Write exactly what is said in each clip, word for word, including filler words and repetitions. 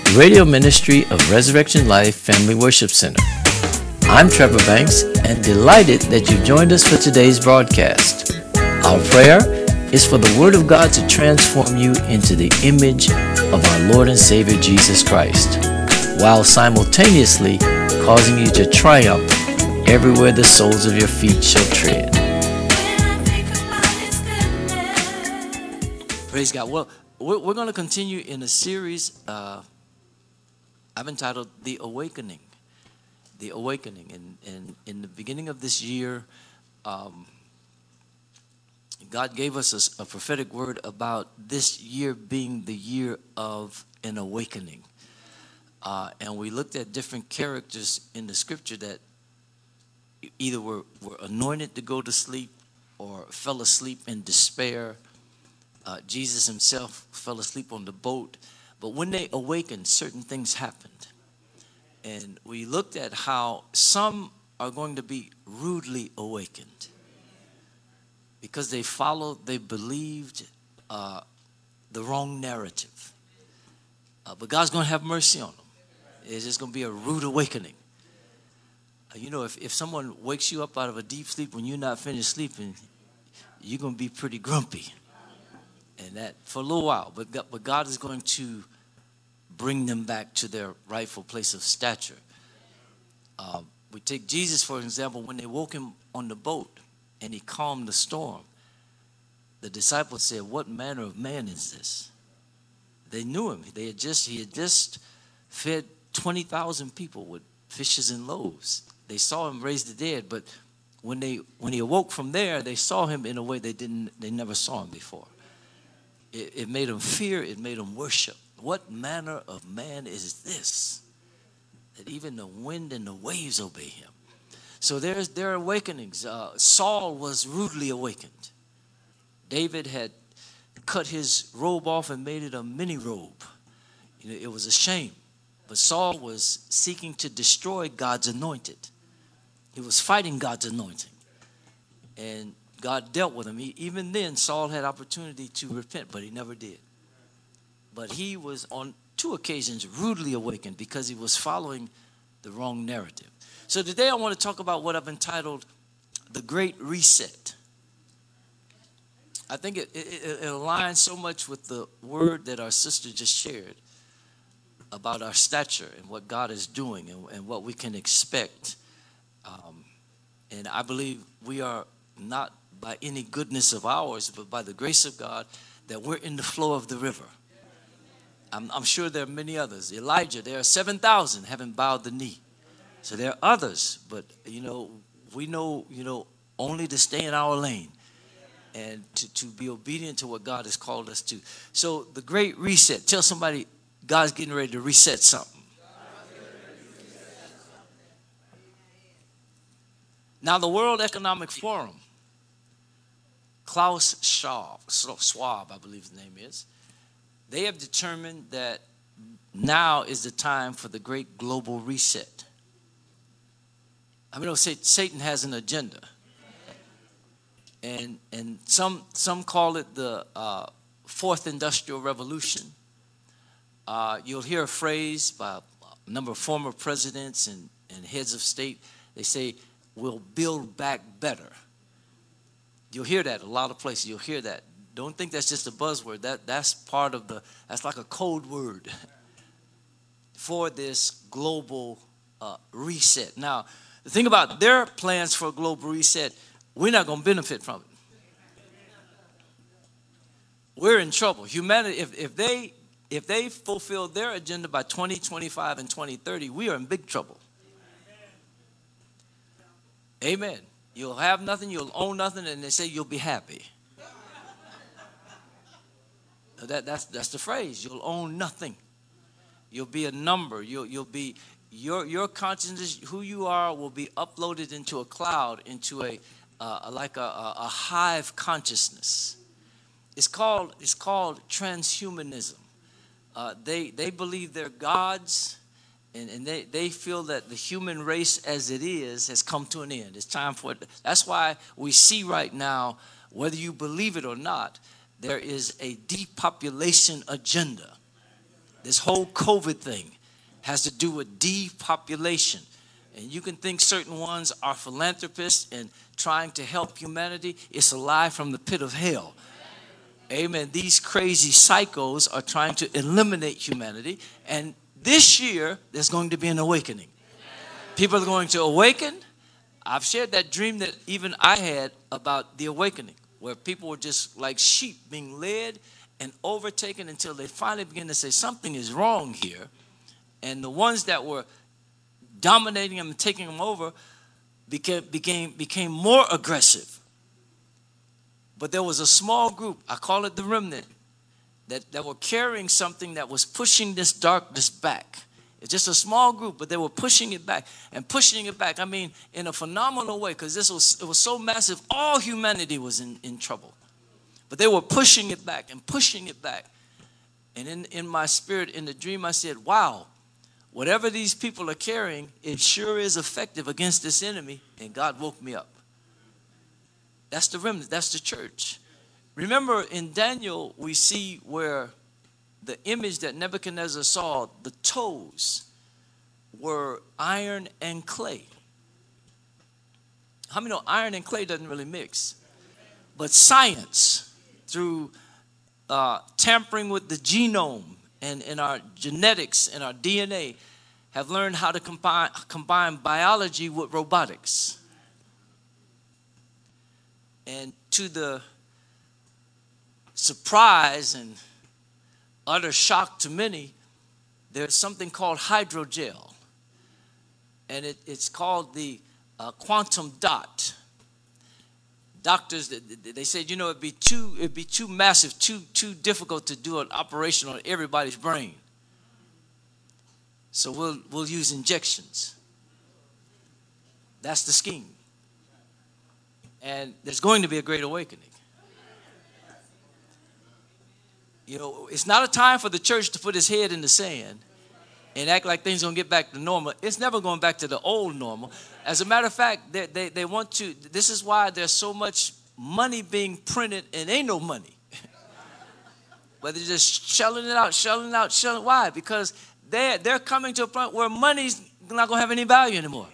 radio ministry of Resurrection Life Family Worship Center. I'm Trevor Banks and delighted that you've joined us for today's broadcast. Our prayer is for the Word of God to transform you into the image of our Lord and Savior Jesus Christ, while simultaneously causing you to triumph everywhere the soles of your feet shall tread. Praise God. Well, we're, we're going to continue in a series uh, I've entitled The Awakening. The Awakening. And, and in the beginning of this year, um, God gave us a, a prophetic word about this year being the year of an awakening. Uh, and we looked at different characters in the scripture that either were, were anointed to go to sleep or fell asleep in despair. Uh, Jesus himself fell asleep on the boat. But when they awakened, certain things happened. And we looked at how some are going to be rudely awakened because they followed, they believed uh, the wrong narrative. Uh, but God's going to have mercy on them. It's just going to be a rude awakening. Uh, you know, if, if someone wakes you up out of a deep sleep when you're not finished sleeping, you're going to be pretty grumpy. And that for a little while. But God, but God is going to bring them back to their rightful place of stature. Uh, we take Jesus, for example, when they woke him on the boat and he calmed the storm. The disciples said, "What manner of man is this?" They knew him. They had just he had just fed twenty thousand people with fishes and loaves. They saw him raise the dead, but when they when he awoke from there, they saw him in a way they didn't they never saw him before. It, it made them fear. It made them worship. What manner of man is this, that even the wind and the waves obey him? So there's there are awakenings. Uh, Saul was rudely awakened. David had cut his robe off and made it a mini robe. You know, it was a shame. But Saul was seeking to destroy God's anointed. He was fighting God's anointing. And God dealt with him. He, even then, Saul had opportunity to repent, but he never did. But he was on two occasions rudely awakened because he was following the wrong narrative. So today I want to talk about what I've entitled The Great Reset. I think it, it, it aligns so much with the word that our sister just shared about our stature and what God is doing and, and what we can expect. Um, and I believe we are not by any goodness of ours, but by the grace of God, that we're in the flow of the river. I'm, I'm sure there are many others. Elijah, there are seven thousand haven't bowed the knee. So there are others, but, you know, we know, you know, only to stay in our lane and to, to be obedient to what God has called us to. So the great reset. Tell somebody, God's getting ready to reset something. Now, the World Economic Forum, Klaus Schwab, Schwab, I believe his name is, they have determined that now is the time for the great global reset. I mean, Satan has an agenda. And and some some call it the uh, fourth industrial revolution. Uh, you'll hear a phrase by a number of former presidents and, and heads of state. They say, "We'll build back better." You'll hear that a lot of places. You'll hear that. Don't think that's just a buzzword. That that's part of the. That's like a code word for this global uh, reset. Now, the thing about their plans for a global reset, we're not going to benefit from it. We're in trouble. Humanity, if, if they if they fulfill their agenda by twenty twenty-five and twenty thirty, we are in big trouble. Amen. You'll have nothing, you'll own nothing, and they say you'll be happy. That, that's that's the phrase. You'll own nothing. You'll be a number. You'll you'll be your your consciousness, who you are, will be uploaded into a cloud, into a uh, like a, a, a hive consciousness. It's called it's called transhumanism. Uh, they they believe they're gods, and, and they, they feel that the human race as it is has come to an end. It's time for it. That's why we see right now, whether you believe it or not, there is a depopulation agenda. This whole COVID thing has to do with depopulation. And you can think certain ones are philanthropists and trying to help humanity. It's a lie from the pit of hell. Amen. These crazy psychos are trying to eliminate humanity. And this year, there's going to be an awakening. People are going to awaken. I've shared that dream that even I had about the awakening, where people were just like sheep being led and overtaken until they finally begin to say something is wrong here. And the ones that were dominating them and taking them over became, became, became more aggressive. But there was a small group, I call it the remnant, that, that were carrying something that was pushing this darkness back. It's just a small group, but they were pushing it back and pushing it back. I mean, in a phenomenal way, because this was, it was so massive, all humanity was in, in trouble. But they were pushing it back and pushing it back. And in, in my spirit, in the dream, I said, wow, whatever these people are carrying, it sure is effective against this enemy. And God woke me up. That's the remnant. That's the church. Remember, in Daniel, we see where the image that Nebuchadnezzar saw, the toes were iron and clay. How many know iron and clay doesn't really mix? But science, through uh, tampering with the genome and in our genetics and our D N A, have learned how to combine, combine biology with robotics. And to the surprise and utter shock to many, there's something called hydrogel. And it, it's called the uh, quantum dot. Doctors, they said, you know, it'd be too, it'd be too massive, too, too difficult to do an operation on everybody's brain. So we'll, we'll use injections. That's the scheme. And there's going to be a great awakening. You know, it's not a time for the church to put its head in the sand and act like things are going to get back to normal. It's never going back to the old normal. As a matter of fact, they, they, they want to, this is why there's so much money being printed and ain't no money. But they're just shelling it out, shelling it out, shelling. Why? Because they're, they're coming to a point where money's not going to have any value anymore.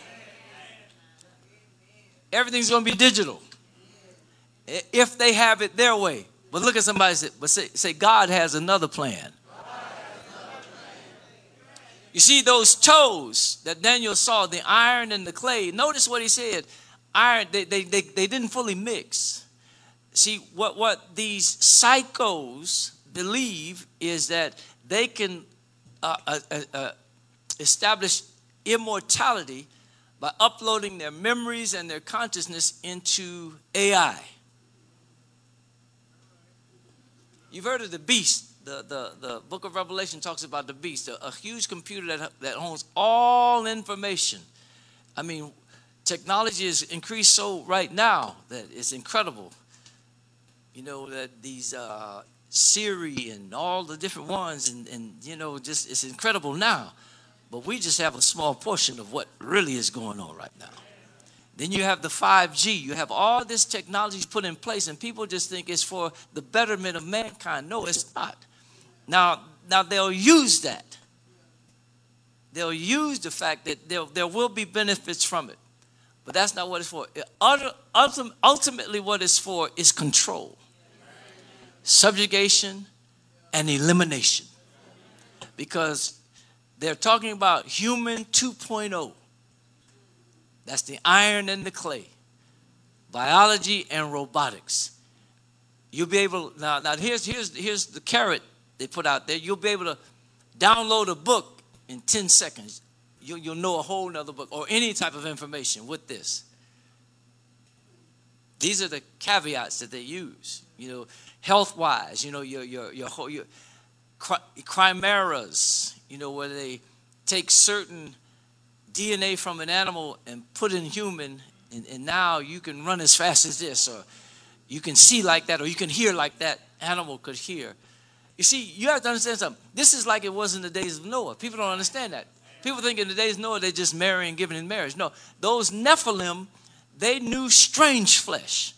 Everything's going to be digital if they have it their way. But look at somebody say, but say, say God has another plan. Has another plan. You see those toes that Daniel saw, the iron and the clay. Notice what he said. Iron, they, they, they, they didn't fully mix. See, what, what these psychos believe is that they can uh, uh, uh, establish immortality by uploading their memories and their consciousness into A I. You've heard of the beast. The, the, the book of Revelation talks about the beast, a, a huge computer that, that owns all information. I mean, technology has increased so right now that it's incredible. You know, that these uh, Siri and all the different ones, and, and, you know, just it's incredible now. But we just have a small portion of what really is going on right now. Then you have the five G. You have all this technology put in place, and people just think it's for the betterment of mankind. No, it's not. Now, now they'll use that. They'll use the fact that there, there will be benefits from it. But that's not what it's for. It, ultimately, what it's for is control, subjugation, and elimination. Because they're talking about human two point oh. That's the iron and the clay. Biology and robotics. You'll be able, now, now here's, here's, here's the carrot they put out there. You'll be able to download a book in ten seconds. You'll, you'll know a whole nother book or any type of information with this. These are the caveats that they use. You know, health-wise, you know, your, your, your, your, your chimeras, you know, where they take certain D N A from an animal and put in human, and, and now you can run as fast as this, or you can see like that, or you can hear like that animal could hear. You see, you have to understand something. This is like it was in the days of Noah. People don't understand that. People think in the days of Noah, they just marry and give in marriage. No, those Nephilim, they knew strange flesh.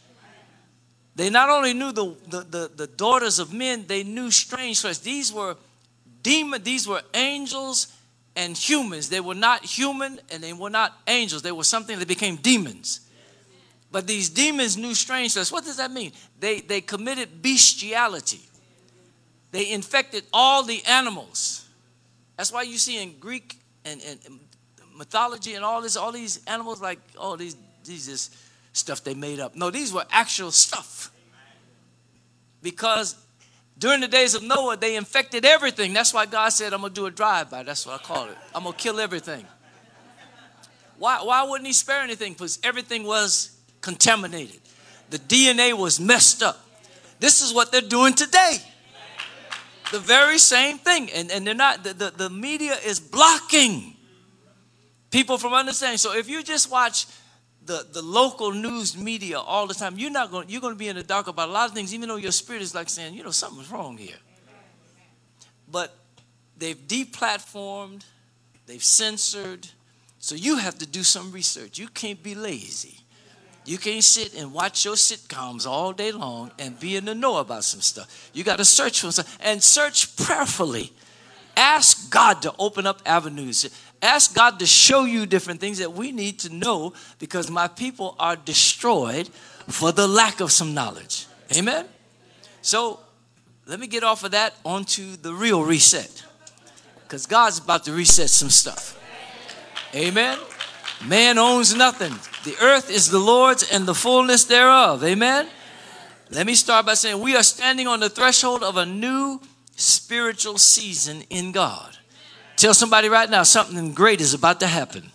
They not only knew the, the, the, the daughters of men, they knew strange flesh. These were demon. These were angels and humans. They were not human and they were not angels. They were something that became demons. But these demons knew strange to us. What does that mean? They, they committed bestiality. They infected all the animals. That's why you see in Greek and, and mythology and all this, all these animals like, oh, these, these is stuff they made up. No, these were actual stuff. Because during the days of Noah, they infected everything. That's why God said, I'm going to do a drive-by. That's what I call it. I'm going to kill everything. Why, why wouldn't he spare anything? Because everything was contaminated. The D N A was messed up. This is what they're doing today. The very same thing. And, and they're not, the, the, the media is blocking people from understanding. So if you just watch the, the local news media all the time, you're not going, you're going to be in the dark about a lot of things, even though your spirit is like saying, you know, something's wrong here. But they've deplatformed, they've censored. So you have to do some research. You can't be lazy. You can't sit and watch your sitcoms all day long and be in the know about some stuff. You got to search for stuff and search prayerfully. Ask God to open up avenues. Ask God to show you different things that we need to know, because my people are destroyed for the lack of some knowledge. Amen? So let me get off of that onto the real reset, because God's about to reset some stuff. Amen? Man owns nothing. The earth is the Lord's and the fullness thereof. Amen? Let me start by saying we are standing on the threshold of a new spiritual season in God. Tell somebody right now, something great is about to happen.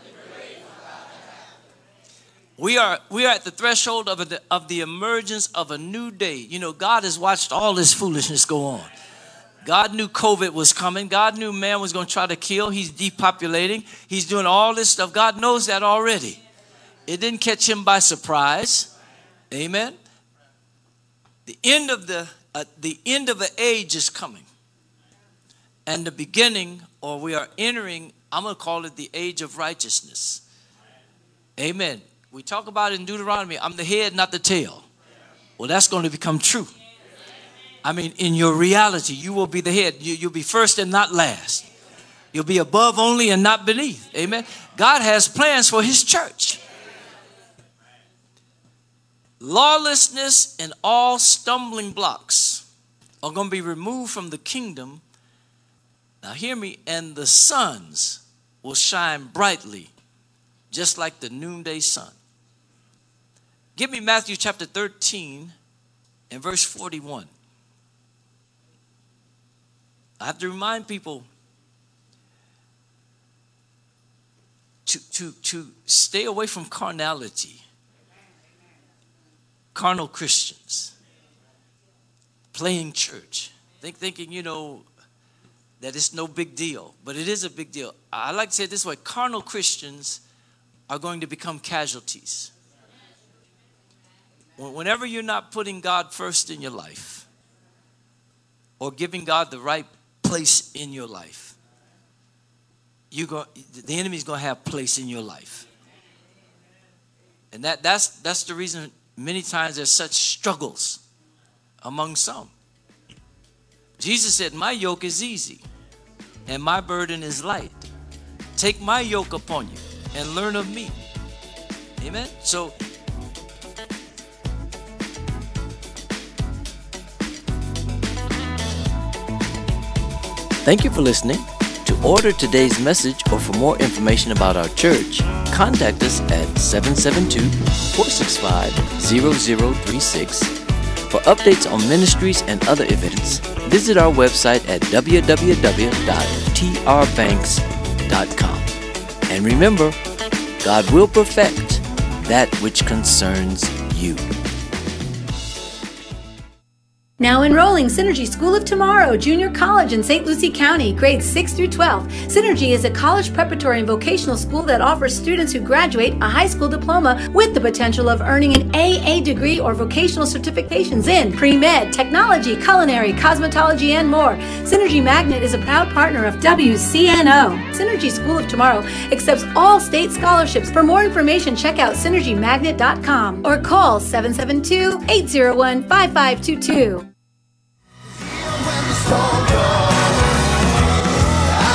We are, we are at the threshold of, a, of the emergence of a new day. You know, God has watched all this foolishness go on. God knew COVID was coming. God knew man was going to try to kill. He's depopulating. He's doing all this stuff. God knows that already. It didn't catch him by surprise. Amen. The end of the uh, the end of the age is coming. And the beginning, or we are entering, I'm going to call it the age of righteousness. Amen. We talk about it in Deuteronomy. I'm the head, not the tail. Well, that's going to become true. I mean, in your reality, you will be the head. You, you'll be first and not last. You'll be above only and not beneath. Amen. God has plans for his church. Lawlessness and all stumbling blocks are going to be removed from the kingdom. Now hear me. And the sons will shine brightly, just like the noonday sun. Give me Matthew chapter thirteen and verse forty-one. I have to remind people to, to, to stay away from carnality. Carnal Christians. Playing church. Think, thinking, you know, that it's no big deal. But it is a big deal. I like to say it this way. Carnal Christians are going to become casualties. Whenever you're not putting God first in your life, or giving God the right place in your life, you go, the enemy's going to have place in your life. And that, that's, that's the reason many times there's such struggles among some. Jesus said, my yoke is easy and my burden is light. Take my yoke upon you and learn of me. Amen. So thank you for listening. To order today's message or for more information about our church, contact us at seven seven two, four six five, zero zero three six. For updates on ministries and other events, visit our website at w w w dot t r banks dot com. And remember, God will perfect that which concerns you. Now enrolling Synergy School of Tomorrow Junior College in Saint Lucie County, grades six through twelve. Synergy is a college preparatory and vocational school that offers students who graduate a high school diploma with the potential of earning an A A degree or vocational certifications in pre-med, technology, culinary, cosmetology, and more. Synergy Magnet is a proud partner of W C N O. Synergy School of Tomorrow accepts all state scholarships. For more information, check out synergy magnet dot com or call seven seven two, eight zero one, five five two two.